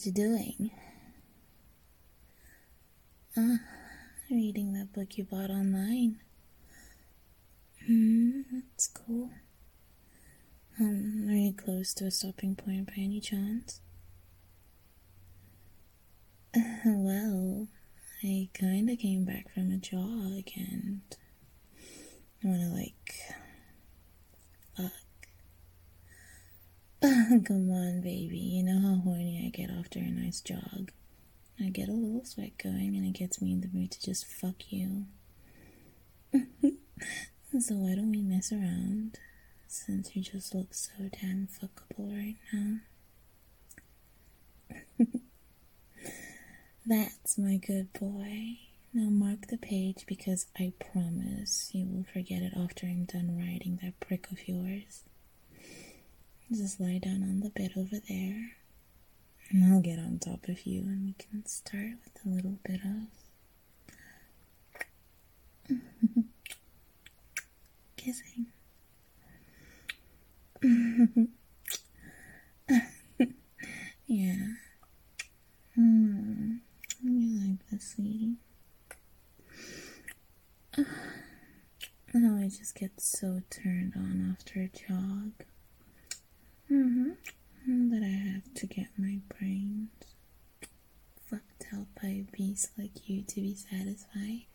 What you doing? Reading that book you bought online. That's cool. Are you close to a stopping point by any chance? Well, I kinda came back from a jog and I wanna fuck. Come on, baby. You know how horny I get after a nice jog. I get a little sweat going and it gets me in the mood to just fuck you. So why don't we mess around, since you just look so damn fuckable right now? That's my good boy. Now mark the page because I promise you will forget it after I'm done writing that prick of yours. Just lie down on the bed over there and I'll get on top of you and we can start with a little bit of kissing. Yeah. You like this, sweetie? Oh, I just get so turned on after a jog. But I have to get my brains fucked out by a beast like you to be satisfied.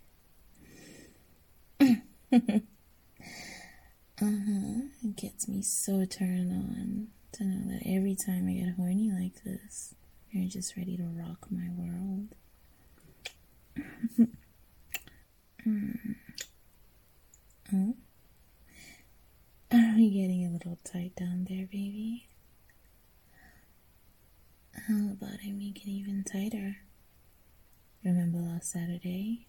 It gets me so turned on to know that every time I get horny like this, you're just ready to rock my world. Oh? Are we getting a little tight down there, baby? How about I make it even tighter? Remember last Saturday?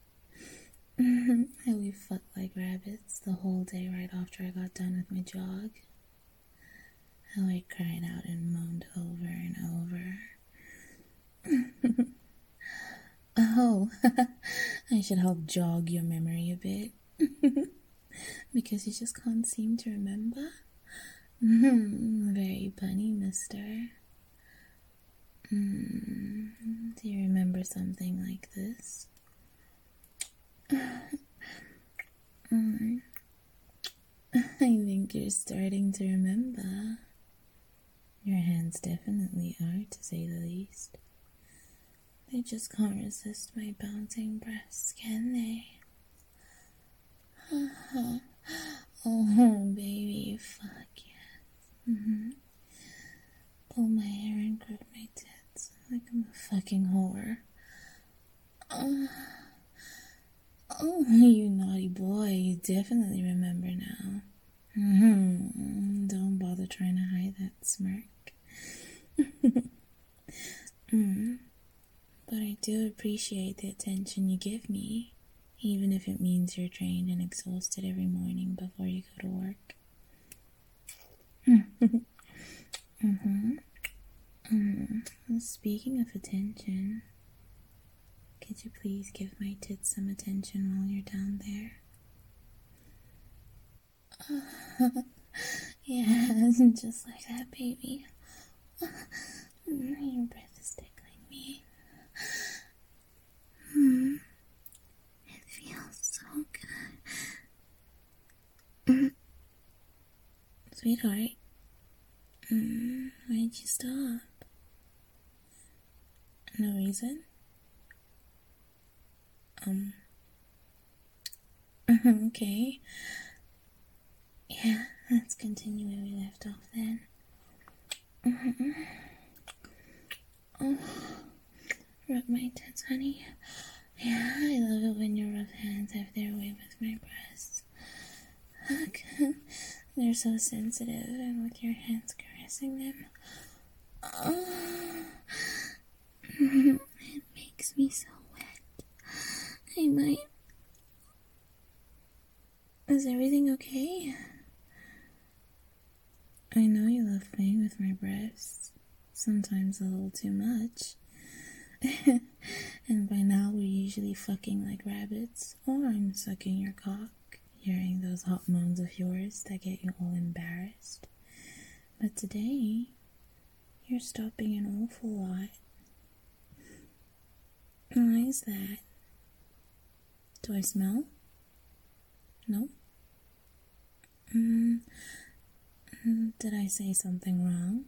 How we fucked like rabbits the whole day right after I got done with my jog? How I cried out and moaned over and over. Oh, I should help jog your memory a bit. Because you just can't seem to remember? Very funny, mister. Do you remember something like this? I think you're starting to remember. Your hands definitely are, to say the least. They just can't resist my bouncing breasts, can they? Oh, baby, fuck yes. Pull my hair and grip my tits like I'm a fucking whore. Oh, you naughty boy, you definitely remember now. Don't bother trying to hide that smirk. But I do appreciate the attention you give me, even if it means you're drained and exhausted every morning before you go to work. Speaking of attention, could you please give my tits some attention while you're down there? Yeah, just like that, baby. Your breath is tickling me. It feels so good. Sweetheart, why'd you stop? No reason? Okay. Yeah, let's continue where we left off then. Oh, rub my tits, honey. Yeah, I love it when your rough hands have their way with my breasts. Look, they're so sensitive, and with your hands caressing them, it makes me so wet. I might... Is everything okay? I know you love playing with my breasts, sometimes a little too much. And by now we're usually fucking like rabbits, or I'm sucking your cock, hearing those hot moans of yours that get you all embarrassed. But today, You're stopping an awful lot. Why is that? Do I smell? No? Did I say something wrong?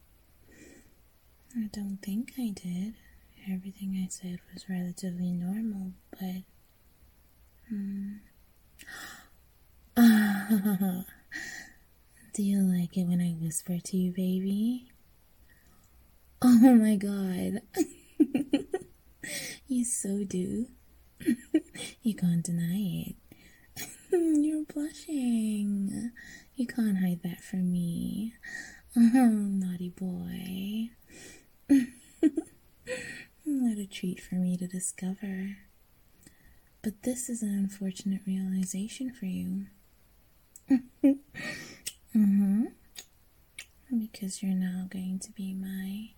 I don't think I did. Everything I said was relatively normal, but... Do you like it when I whisper to you, baby? Oh my god. You so do. You can't deny it. You're blushing. You can't hide that from me. Oh, naughty boy. What a treat for me to discover. But this is an unfortunate realization for you. Because you're now going to be my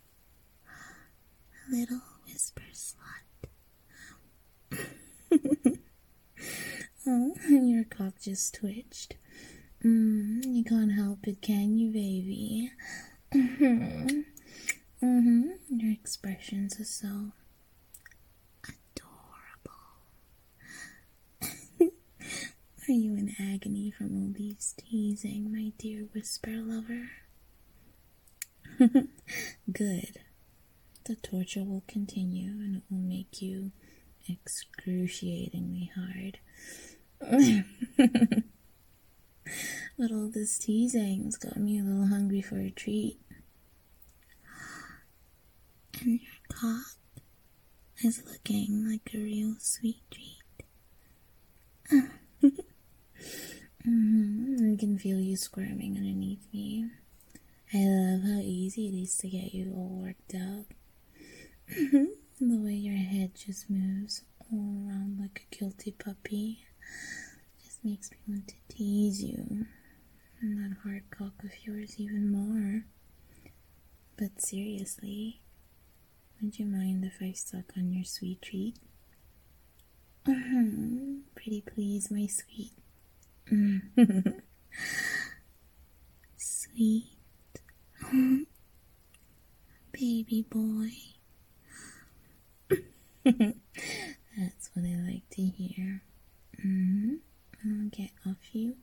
little whisper slut. Oh, your cock just twitched. You can't help it, can you, baby? Your expressions are so adorable. Are you in agony from all these teasing, my dear whisper lover? Good. The torture will continue and it will make you excruciatingly hard. But all this teasing's got me a little hungry for a treat. And your cock is looking like a real sweet treat. I can feel you squirming underneath me. I love how easy it is to get you all worked up. The way your head just moves all around like a guilty puppy just makes me want to tease you and that hard cock of yours even more. But seriously, would you mind if I suck on your sweet treat? Pretty please, my sweet. Sweet. Baby boy. That's what I like to hear. I'll get off you.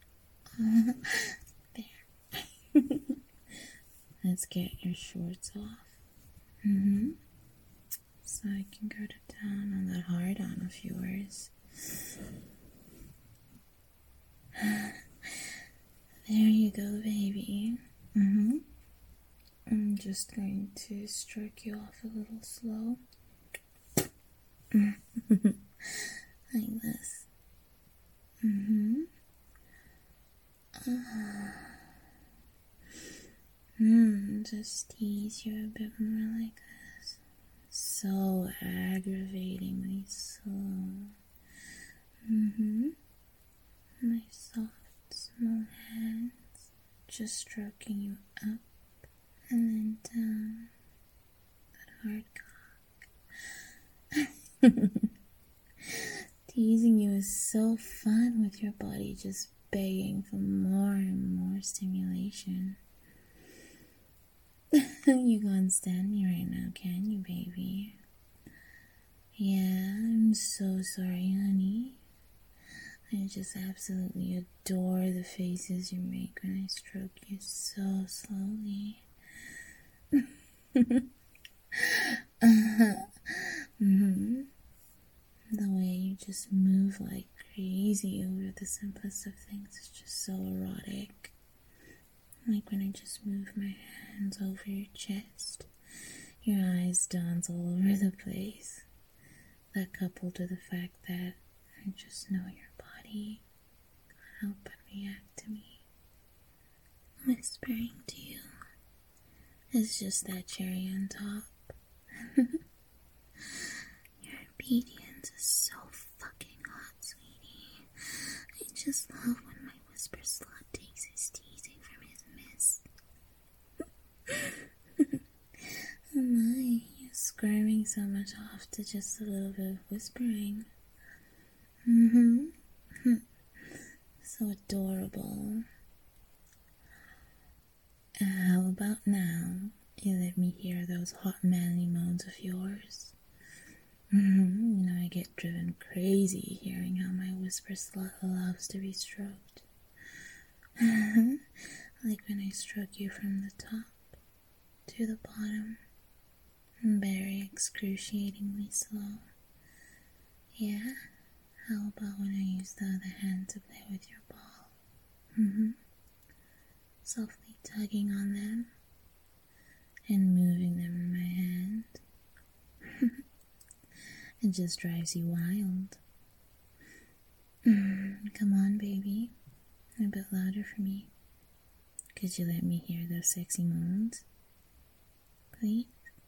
There. Let's get your shorts off. So I can go to town on that hard-on of yours. There you go, baby. I'm just going to stroke you off a little slow. Like this. Just tease you a bit more like this. So aggravatingly slow. My soft, small hands just stroking you up and then down that hard cock. Teasing you is so fun with your body just begging for more and more stimulation. You can't stand me right now, can you, baby? Yeah, I'm so sorry, honey. I just absolutely adore the faces you make when I stroke you so slowly. The way you just move like crazy over the simplest of things is just so erotic. Like when I just move my hands over your chest, your eyes dance all over the place. That coupled with the fact that I just know your body can't help but react to me. Whispering to you is just that cherry on top. Your obedience is so fucking hot, sweetie. I just love when my whisper slut takes his teasing from his miss. Oh my, you're squirming so much off to just a little bit of whispering. So adorable. How about now? You let me hear those hot manly moans of yours. I get driven crazy hearing how my whisper slut loves to be stroked. Like when I stroke you from the top to the bottom, very excruciatingly slow. Yeah? How about when I use the other hand to play with your ball? Softly tugging on them and moving them in my hand. It just drives you wild. Come on, baby. A bit louder for me. Could you let me hear those sexy moans? Please?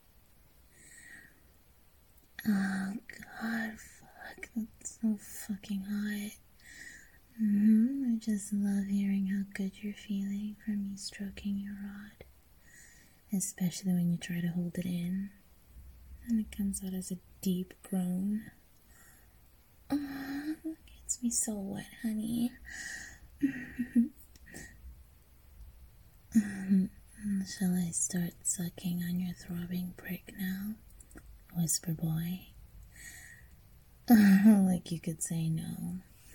Oh, God, fuck. That's so fucking hot. I just love hearing how good you're feeling from me stroking your rod. Especially when you try to hold it in. And it comes out as a deep groan. Oh, it gets me so wet, honey. Shall I start sucking on your throbbing prick now? Whisper boy. Like you could say no.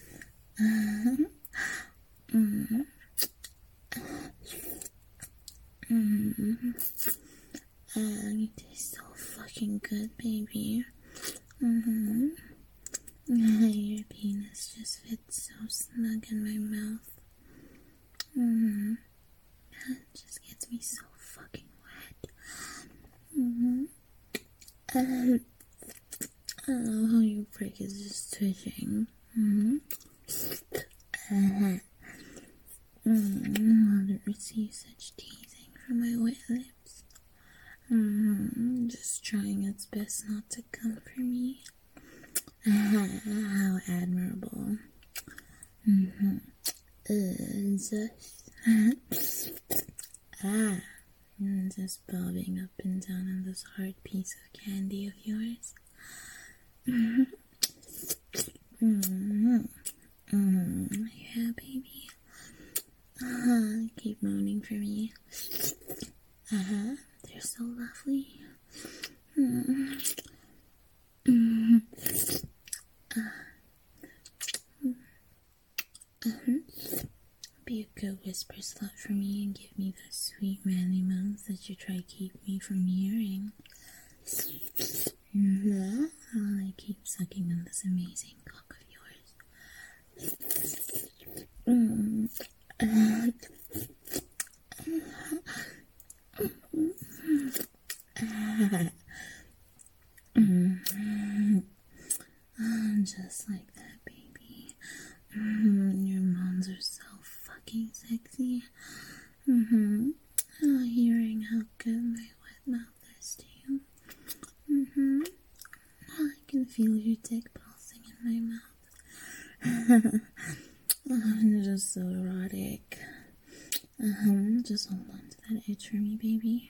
You taste so fucking good, baby. Your penis just fits so snug in my mouth. It just gets me so fucking wet. I love how your prick is just twitching. I love to receive such teasing from my wet lips. Just trying its best not to come for me. How admirable. Just bobbing up and down on this hard piece of candy of yours. Yeah, baby. Keep moaning for me. They're so lovely. Be a good whisper slut for me and give me those sweet manly moans that you try to keep me from hearing. While I keep sucking on this amazing cock of yours. Just like that, baby. Your moans are so fucking sexy. Hearing how good my wet mouth is to you. I can feel your dick pulsing in my mouth. Just so erotic. Just hold on to that itch for me, baby.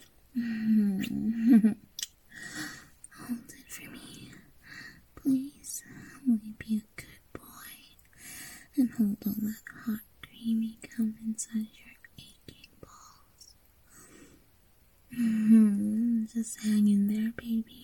Hold it for me. Please, will you be a good boy and hold on that hot, creamy cum inside your aching balls? Just hang in there, baby.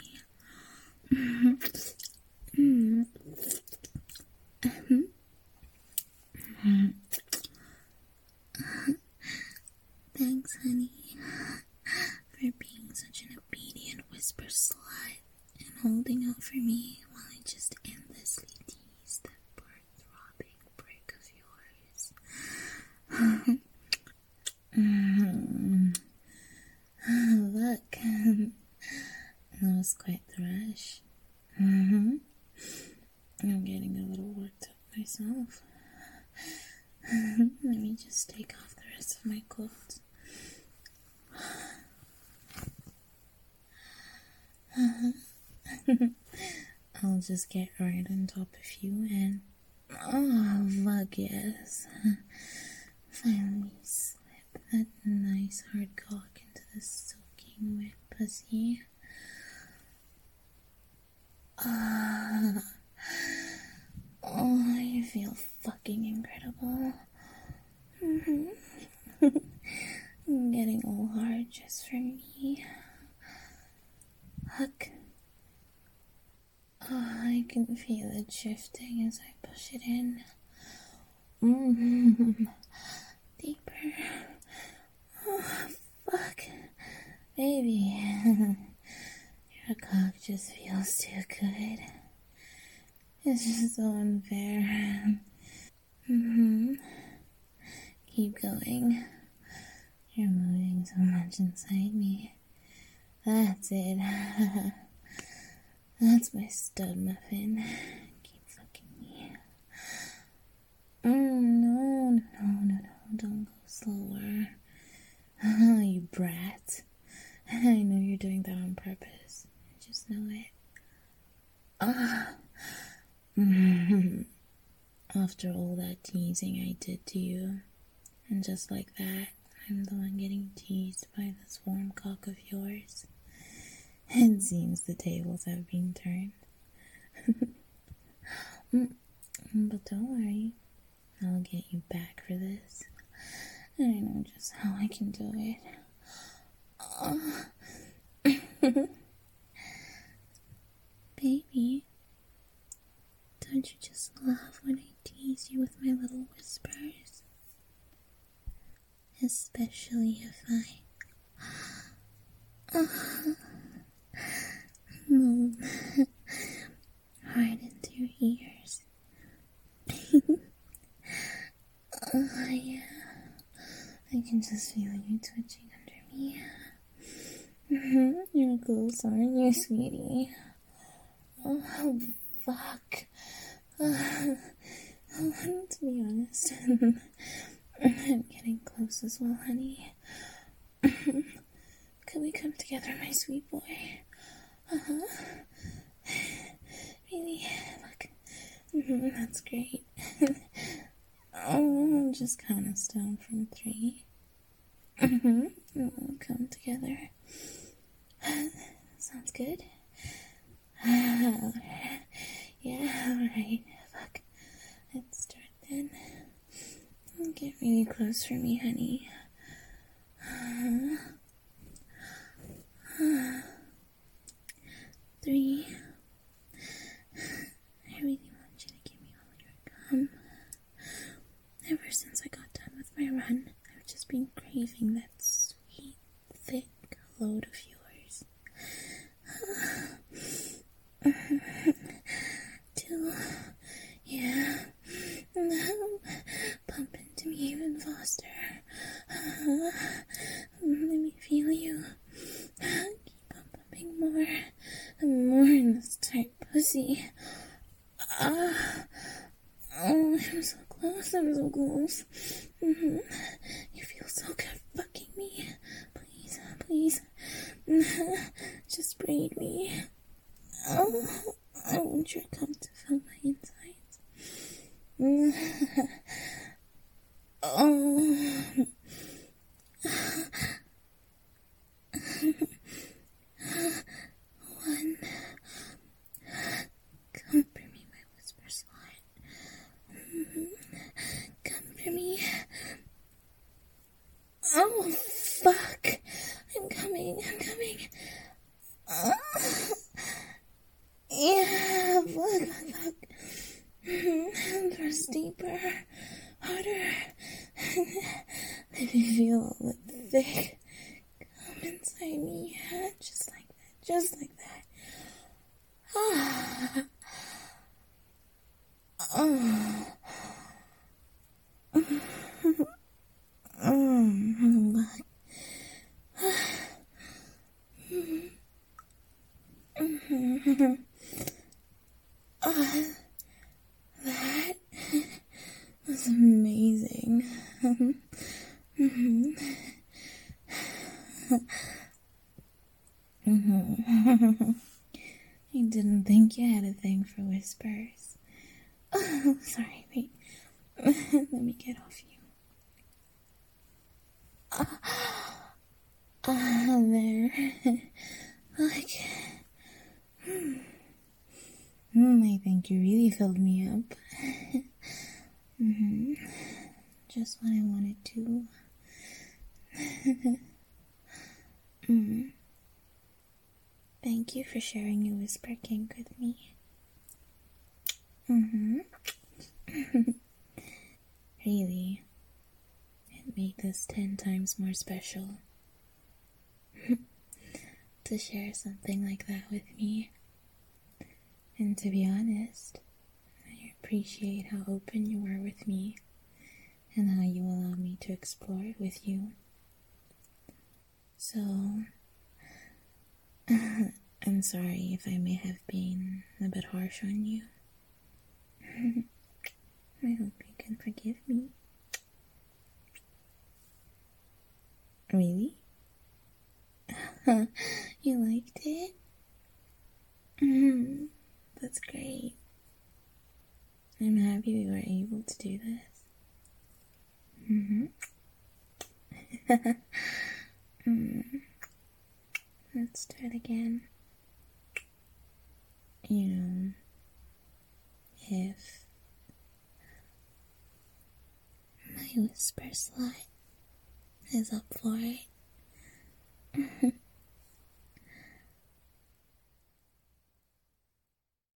Thanks, honey, for being such an obedient whisper slut and holding out for me while I just endlessly tease that throbbing prick of yours. Look, that was quite the rush. I'm getting a little worked up myself. Let me just take off the rest of my clothes. I'll just get right on top of you and oh fuck yes. Finally slip that nice hard cock into the soaking wet pussy. Oh, I feel fucking incredible. feel it shifting as I push it in. Mm-hmm. Deeper. Oh, fuck. Baby. Your cock just feels too good. It's just so unfair. Mm-hmm. Keep going. You're moving so much inside me. That's it. That's my stud muffin. Keep fucking me. No. Don't go slower. You brat. I know you're doing that on purpose. I just know it. After all that teasing I did to you, and just like that, I'm the one getting teased by this warm cock of yours. It seems the tables have been turned. But don't worry, I'll get you back for this. I know just how I can do it. Baby, don't you just love when I tease you with my little whispers? Especially if I moan right into your ears. Oh yeah, I can just feel you twitching under me. You're close, aren't you, sweetie? Oh, fuck. To be honest, I'm getting close as well, honey. Can we come together, my sweet boy? Really? Fuck. That's great. Just count us down from 3. We'll come together. Sounds good? Yeah, alright. Fuck. Let's start then. Get really close for me, honey. 3. I really want you to give me all your cum. Ever since I got done with my run, I've just been craving that sweet, thick load of yours. 2. Yeah. Pump into me even faster. Let me feel you. Keep on pumping more and more in this tight pussy. Oh, I'm so close. You feel so good fucking me. Please. Just braid me. Oh, I want your cum to fill my insides. Oh. 1. Come for me, my whisper slut. Come for me. Oh, fuck. I'm coming. Yeah, fuck. Thrust deeper, harder. Let me feel all the thick come inside me. Yeah, just like that. Ah. Oh. That was amazing. I didn't think you had a thing for whispers. Oh, sorry, wait. Let me get off you. There. Like, I think you really filled me up. Just what I wanted to. Thank you for sharing your whisper kink with me. Mm-hmm. Really, it made this 10 times more special to share something like that with me. And to be honest, I appreciate how open you are with me and how you allow me to explore it with you. So, I'm sorry if I may have been a bit harsh on you. I hope you can forgive me. Really? You liked it? That's great. I'm happy we were able to do this. Let's start again. You know, if my whisper slut is up for it.